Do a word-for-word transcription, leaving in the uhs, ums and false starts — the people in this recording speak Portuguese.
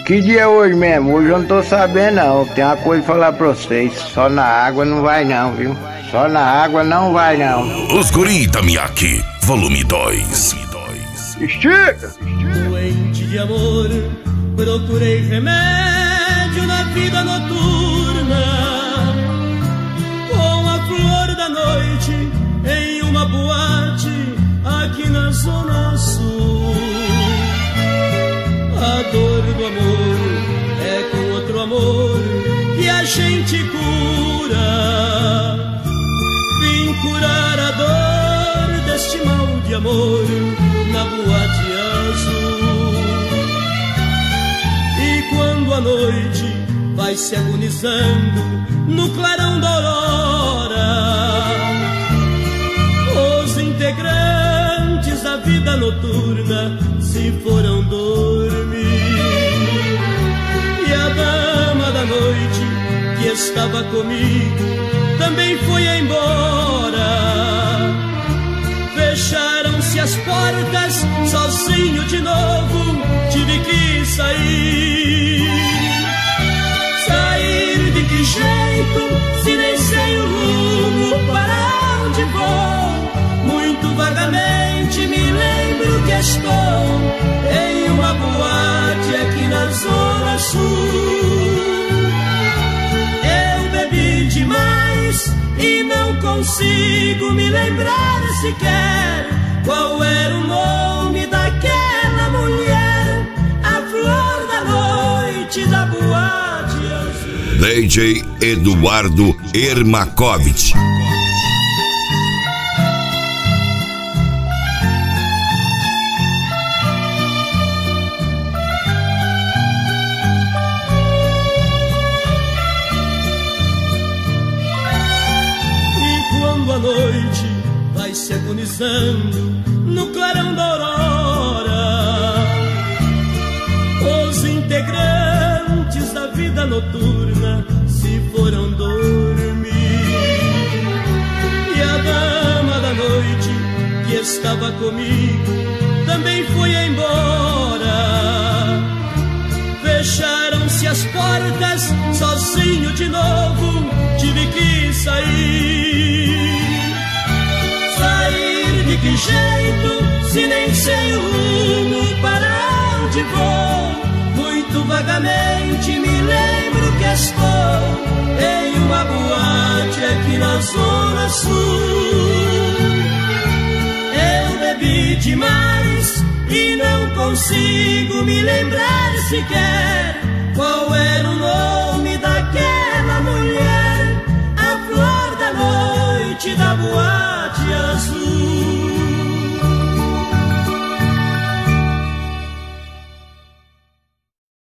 Que dia é hoje mesmo? Hoje eu não tô sabendo não. Tem uma coisa pra falar pra vocês. Só na água não vai não, viu? Só na água não vai não. Os Guri da Miyake, volume dois. Estica! Doente de amor, procurei remédio na vida noturna. Com a flor da noite em uma boate aqui na Zona Sul. A dor do amor é com outro amor que a gente cura. Vim curar a dor deste mal de amor na boate azul. E quando a noite vai se agonizando no clarão da aurora, os integrantes da vida noturna se foram dormir. E a dama da noite que estava comigo também foi embora. Fecharam-se as portas, sozinho de novo tive que sair. Sair de que jeito, se nem sei o rumo para onde vou. Muito vagamente me lembro que estou em uma boate aqui na Zona Sul. Eu bebi demais e não consigo me lembrar sequer qual era o nome daquela mulher, a flor da noite da boate azul. D J Eduardo Ermakovich. A noite vai se agonizando no clarão da aurora, os integrantes da vida noturna se foram dormir. E a dama da noite que estava comigo também foi embora. Fecharam-se as portas, sozinho de novo tive que sair. Sair de que jeito, se nem sei o rumo para onde vou. Muito vagamente me lembro que estou em uma boate aqui na Zona Sul. Eu bebi demais e não consigo me lembrar sequer qual era o nome daquela mulher, a flor da noite da boate azul.